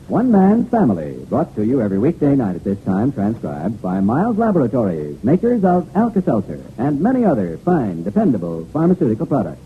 One Man's Family, brought to you every weekday night at this time, transcribed by Miles Laboratories, makers of Alka-Seltzer and many other fine, dependable pharmaceutical products.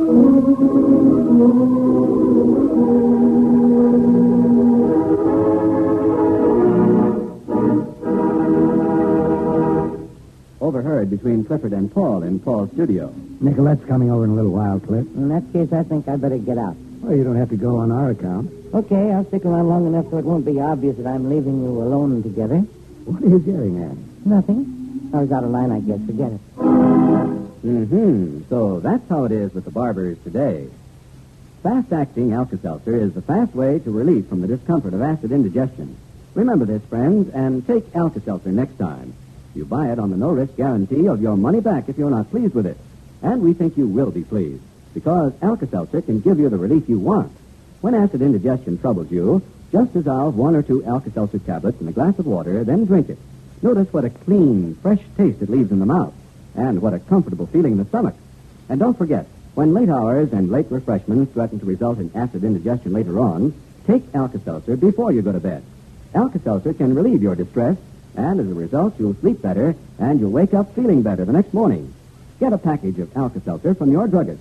Overheard between Clifford and Paul in Paul's studio. Nicolette's coming over in a little while, Cliff. In that case, I think I'd better get out. Well, you don't have to go on our account. Okay, I'll stick around long enough so it won't be obvious that I'm leaving you alone together. What are you getting at? Nothing. I was out of line, I guess. Forget it. So that's how it is with the barbers today. Fast-acting Alka-Seltzer is the fast way to relief from the discomfort of acid indigestion. Remember this, friends, and take Alka-Seltzer next time. You buy it on the no-risk guarantee of your money back if you're not pleased with it. And we think you will be pleased, because Alka-Seltzer can give you the relief you want. When acid indigestion troubles you, just dissolve 1 or 2 Alka-Seltzer tablets in a glass of water, then drink it. Notice what a clean, fresh taste it leaves in the mouth, and what a comfortable feeling in the stomach. And don't forget, when late hours and late refreshments threaten to result in acid indigestion later on, take Alka-Seltzer before you go to bed. Alka-Seltzer can relieve your distress, and as a result, you'll sleep better, and you'll wake up feeling better the next morning. Get a package of Alka-Seltzer from your druggist.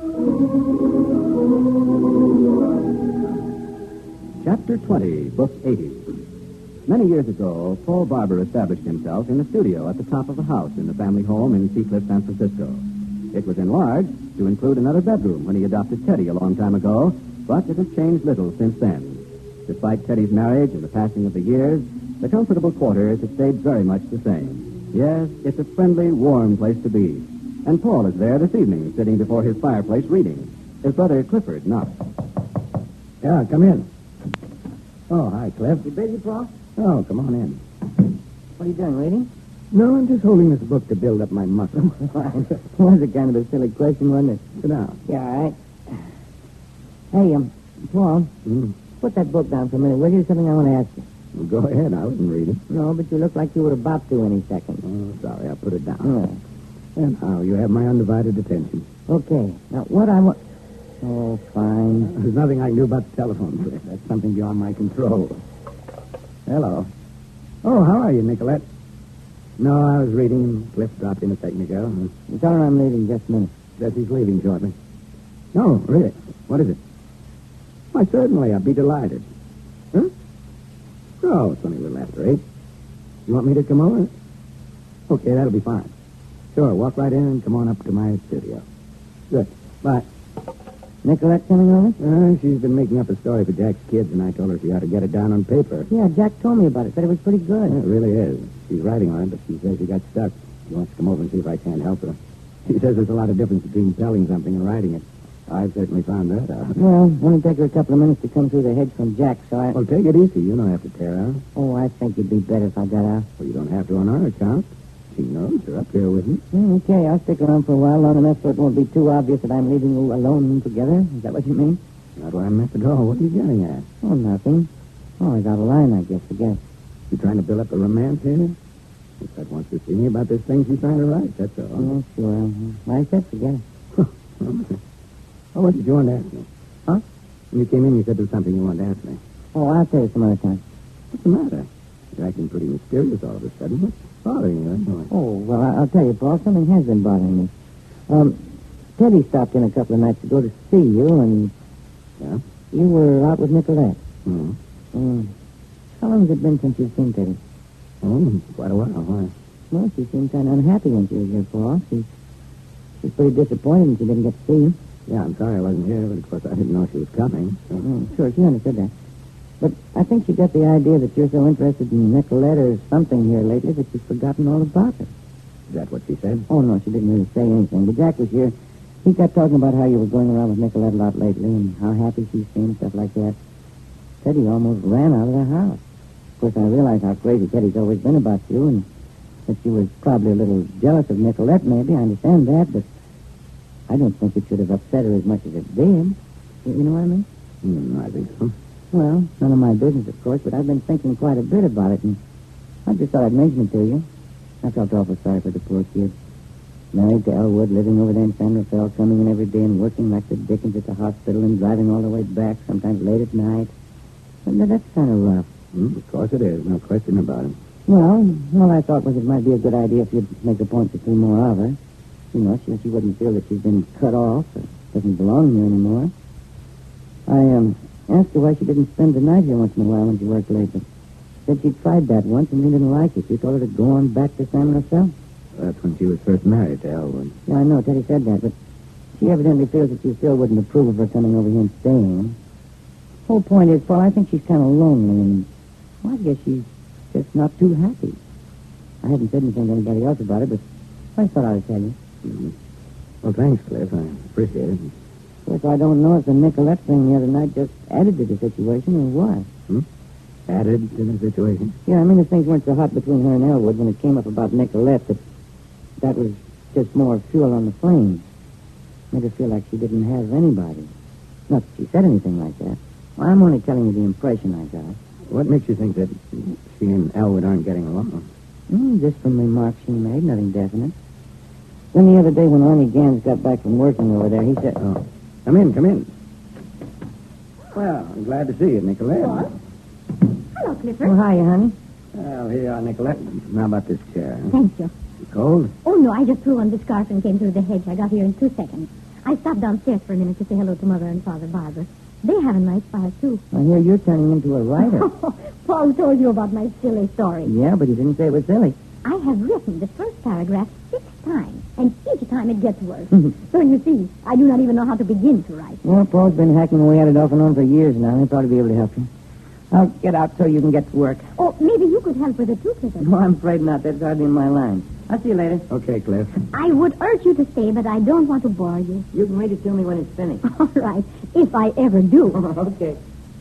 Chapter 20, Book 80. Many years ago, Paul Barber established himself in a studio at the top of a house in the family home in Seacliff, San Francisco. It was enlarged to include another bedroom when he adopted Teddy a long time ago, but it has changed little since then. Despite Teddy's marriage and the passing of the years, the comfortable quarters have stayed very much the same. Yes, it's a friendly, warm place to be. And Paul is there this evening, sitting before his fireplace reading. His brother Clifford knocks. Yeah, come in. Oh, hi, Cliff. You busy, Paul? Oh, come on in. What are you doing, reading? No, I'm just holding this book to build up my muscle. Was a kind of a silly question, wasn't it? Sit down. Yeah, all right. Hey, Paul, put that book down for a minute. Will you? Something I want to ask you. Well, go ahead. I wasn't reading. No, but you look like you were about to any second. Oh, sorry. I'll put it down. Yeah. And now you have my undivided attention. Okay. Now, what I want... Oh, fine. There's nothing I can do about the telephone, Cliff. That's something beyond my control. Hello. Oh, how are you, Nicolette? No, I was reading. Cliff dropped in a second ago. Tell her I'm leaving just a minute. Jessie's leaving shortly. No, really? What is it? Why, certainly. I'd be delighted. Huh? Oh, it's only a little after 8. You want me to come over? Okay, that'll be fine. Sure, walk right in and come on up to my studio. Good. Bye. Nicolette coming over? She's been making up a story for Jack's kids, and I told her she ought to get it down on paper. Yeah, Jack told me about it. Said it was pretty good. Yeah, it really is. She's writing on it, but she says she got stuck. She wants to come over and see if I can't help her. She says there's a lot of difference between telling something and writing it. I've certainly found that out. Well, only take her a couple of minutes to come through the hedge from Jack, so I... Well, take it easy. You don't have to tear out. Oh, I think it'd be better if I got out. Well, you don't have to on our account. She knows you're up here with me. Okay, I'll stick around for a while, long enough so it won't be too obvious that I'm leaving you alone together. Is that what you mean? Not what I meant at all. What are you getting at? Oh, nothing. Oh, he's out of line, I guess. You trying to build up a romance here? Cliff wants to see me about this thing she's trying to write, that's all. Oh, sure. I said forget it. Oh, what did you want to ask me? Huh? When you came in, you said there was something you wanted to ask me. Oh, I'll tell you some other time. What's the matter? You're acting pretty mysterious all of a sudden. What's bothering you anyway? Oh, well, I'll tell you, Paul. Something has been bothering me. Teddy stopped in a couple of nights ago to see you, and... Yeah? You were out with Nicolette. How long has it been since you've seen Teddy? Oh, quite a while. Why? Well, she seemed kind of unhappy when she was here, Paul. She's pretty disappointed when she didn't get to see you. Yeah, I'm sorry I wasn't here, but of course I didn't know she was coming. So. Sure, she understood that. But I think she got the idea that you're so interested in Nicolette or something here lately that she's forgotten all about it. Is that what she said? Oh, no, she didn't really say anything. But Jack was here. He got talking about how you were going around with Nicolette a lot lately and how happy she seemed, stuff like that. Teddy almost ran out of the house. Of course, I realize how crazy Teddy's always been about you and that she was probably a little jealous of Nicolette, maybe. I understand that, but I don't think it should have upset her as much as it did. You know what I mean? I think so. Well, none of my business, of course, but I've been thinking quite a bit about it, and I just thought I'd mention it to you. I felt awful sorry for the poor kid. Married to Elwood, living over there in San Rafael, coming in every day and working like the dickens at the hospital and driving all the way back, sometimes late at night. And That's kind of rough. Of course it is. No question about it. Well, all I thought was it might be a good idea if you'd make a point to see more of her. You know, so she wouldn't feel that she's been cut off or doesn't belong here anymore. I asked her why she didn't spend the night here once in a while when she worked late. But said she tried that once and he didn't like it. She told her to go on back to San Rafael. That's when she was first married to Elwood. Yeah, I know. Teddy said that, but she evidently feels that you still wouldn't approve of her coming over here and staying. Whole point is, Paul, I think she's kind of lonely, and well, I guess she's just not too happy. I haven't said anything to anybody else about it, but I thought I'd tell you. Mm-hmm. Well, thanks, Cliff. I appreciate it. Of course, I don't know if the Nicolette thing the other night just added to the situation or what. Added to the situation? Yeah, I mean, if things weren't so hot between her and Elwood when it came up about Nicolette, that was just more fuel on the flames. Made her feel like she didn't have anybody. Not that she said anything like that. Well, I'm only telling you the impression I got. What makes you think that she and Elwood aren't getting along? Just from remarks she made, nothing definite. Then the other day when Arnie Gans got back from working over there, he said... Oh, come in. Well, I'm glad to see you, Nicolette. What? Hello, Clifford. Oh, hiya, honey. Well, here you are, Nicolette. How about this chair? Thank you. You cold? Oh, no, I just threw on the scarf and came through the hedge. I got here in 2 seconds. I stopped downstairs for a minute to say hello to Mother and Father Barber. They have a nice fire, too. I hear you're turning into a writer. Paul told you about my silly story. Yeah, but he didn't say it was silly. I have written the first paragraph 6 times, and each time it gets worse. So you see, I do not even know how to begin to write. Well, Paul's been hacking away at it off and on for years now. He'll probably be able to help you. I'll get out so you can get to work. Oh, maybe you could help with it, too, Clifford. No, I'm afraid not. That's hardly in my line. I'll see you later. Okay, Cliff. I would urge you to stay, but I don't want to bore you. You can read it to me when it's finished. All right, if I ever do. Okay.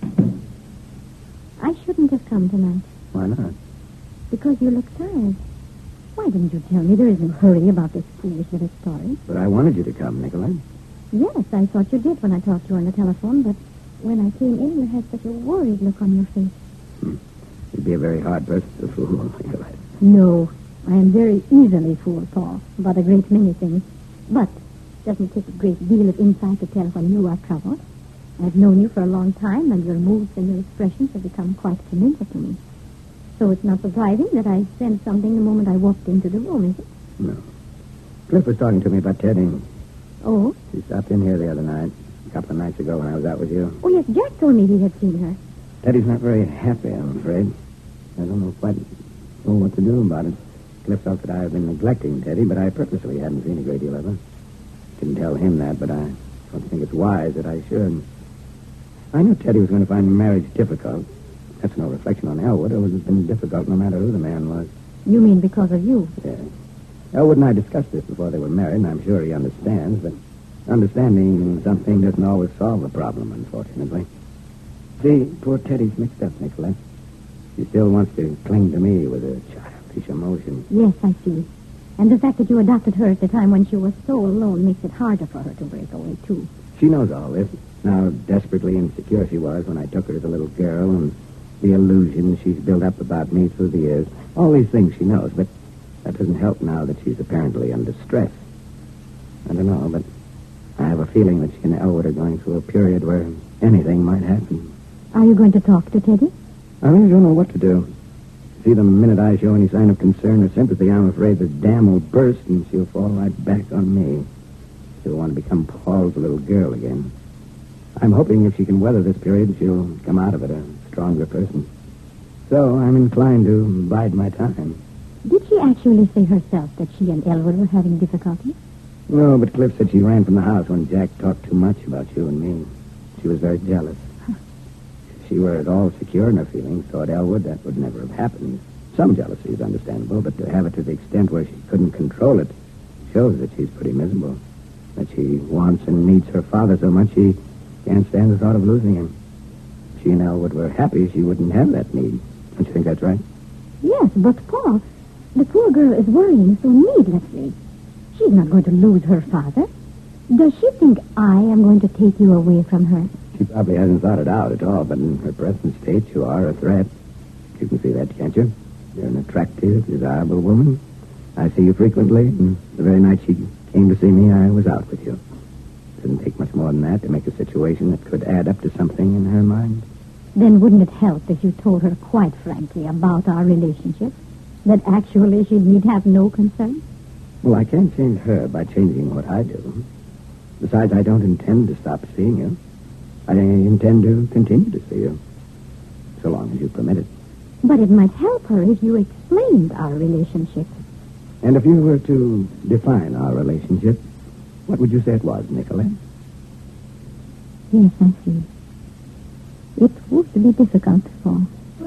I shouldn't have come tonight. Why not? Because you look tired. Why didn't you tell me there is no hurry about this foolish little story? But I wanted you to come, Nicolette. Yes, I thought you did when I talked to you on the telephone, but when I came in, you had such a worried look on your face. You'd be a very hard person to fool, Nicolette. No, I am very easily fooled, Paul, about a great many things. But it doesn't take a great deal of insight to tell when you are troubled. I've known you for a long time, and your moods and your expressions have become quite familiar to me. So it's not surprising that I sensed something the moment I walked into the room, is it? No. Cliff was talking to me about Teddy. Oh? She stopped in here the other night, a couple of nights ago when I was out with you. Oh, yes, Jack told me he had seen her. Teddy's not very happy, I'm afraid. I don't know quite what to do about it. Cliff felt that I have been neglecting Teddy, but I purposely hadn't seen a great deal of her. Didn't tell him that, but I don't think it's wise that I should. I knew Teddy was going to find marriage difficult. That's no reflection on Elwood. It would have been difficult no matter who the man was. You mean because of you? Yeah. Elwood and I discussed this before they were married, and I'm sure he understands, but understanding something doesn't always solve the problem, unfortunately. See, poor Teddy's mixed up, Nicolette. She still wants to cling to me with a childish emotion. Yes, I see. And the fact that you adopted her at the time when she was so alone makes it harder for her to break away, too. She knows all this, how desperately insecure she was when I took her as a little girl, and the illusions she's built up about me through the years. All these things she knows, but that doesn't help now that she's apparently under stress. I don't know, but I have a feeling that she and Elwood are going through a period where anything might happen. Are you going to talk to Teddy? I really don't know what to do. See, the minute I show any sign of concern or sympathy, I'm afraid the dam will burst and she'll fall right back on me. She'll want to become Paul's little girl again. I'm hoping if she can weather this period, she'll come out of it a stronger person. So I'm inclined to bide my time. Did she actually say herself that she and Elwood were having difficulty? No, but Cliff said she ran from the house when Jack talked too much about you and me. She was very jealous. If she were at all secure in her feelings toward Elwood, that would never have happened. Some jealousy is understandable, but to have it to the extent where she couldn't control it shows that she's pretty miserable. That she wants and needs her father so much she can't stand the thought of losing him. If she and Elwood were happy, she wouldn't have that need. Don't you think that's right? Yes, but Paul, the poor girl is worrying so needlessly. She's not going to lose her father. Does she think I am going to take you away from her? She probably hasn't thought it out at all, but in her present state, you are a threat. You can see that, can't you? You're an attractive, desirable woman. I see you frequently, and the very night she came to see me, I was out with you. It didn't take much more than that to make a situation that could add up to something in her mind. Then wouldn't it help if you told her quite frankly about our relationship? That actually she need have no concern? Well, I can't change her by changing what I do. Besides, I don't intend to stop seeing you. I intend to continue to see you, so long as you permit it. But it might help her if you explained our relationship. And if you were to define our relationship, what would you say it was, Nicolette? Yes, I see. It would be difficult, Paul.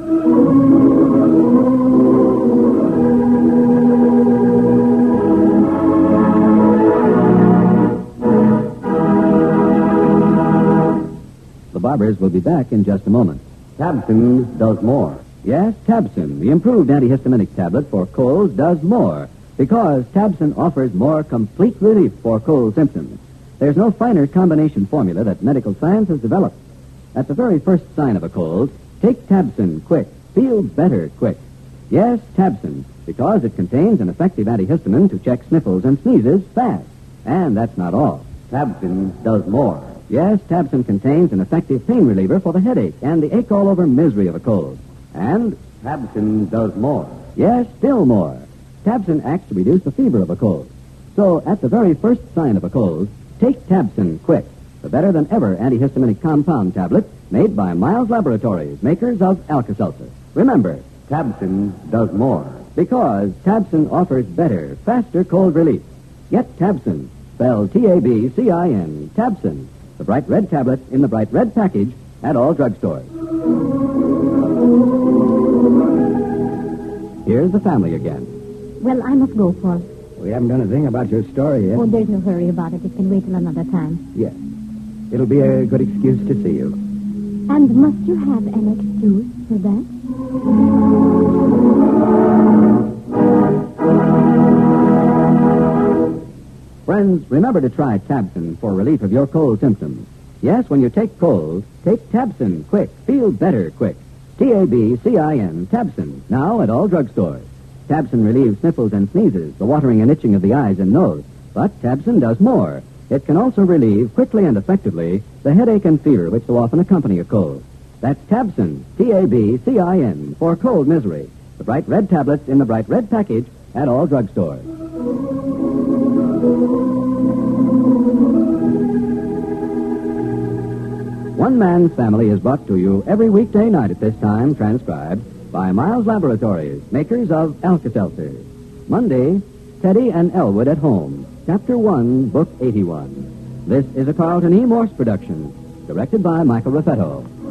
The Barbers will be back in just a moment. Tabson does more. Yes, Tabson, the improved antihistaminic tablet for colds, does more. Because Tabson offers more complete relief for cold symptoms. There's no finer combination formula that medical science has developed. At the very first sign of a cold, take Tabson quick. Feel better quick. Yes, Tabson, because it contains an effective antihistamine to check sniffles and sneezes fast. And that's not all. Tabson does more. Yes, Tabson contains an effective pain reliever for the headache and the ache-all-over misery of a cold. And Tabson does more. Yes, still more. Tabson acts to reduce the fever of a cold. So, at the very first sign of a cold, take Tabson quick, the better-than-ever antihistaminic compound tablet made by Miles Laboratories, makers of Alka-Seltzer. Remember, Tabson does more. Because Tabson offers better, faster cold relief. Get Tabson, spelled T-A-B-C-I-N, Tabson, the bright red tablet in the bright red package at all drugstores. Here's the family again. Well, I must go, Paul. We haven't done a thing about your story yet. Oh, there's no hurry about it. It can wait till another time. Yes. It'll be a good excuse to see you. And must you have an excuse for that? Friends, remember to try Tabson for relief of your cold symptoms. Yes, when you take cold, take Tabson quick. Feel better quick. T-A-B-C-I-N, Tabson, now at all drugstores. Tabson relieves sniffles and sneezes, the watering and itching of the eyes and nose. But Tabson does more. It can also relieve, quickly and effectively, the headache and fever which so often accompany a cold. That's Tabson, T-A-B-C-I-N, for cold misery. The bright red tablets in the bright red package at all drugstores. One Man's Family is brought to you every weekday night at this time, transcribed by Miles Laboratories, makers of Alka-Seltzer. Monday, Teddy and Elwood at Home, Chapter 1, Book 81. This is a Carlton E. Morse production, directed by Michael Raffetto.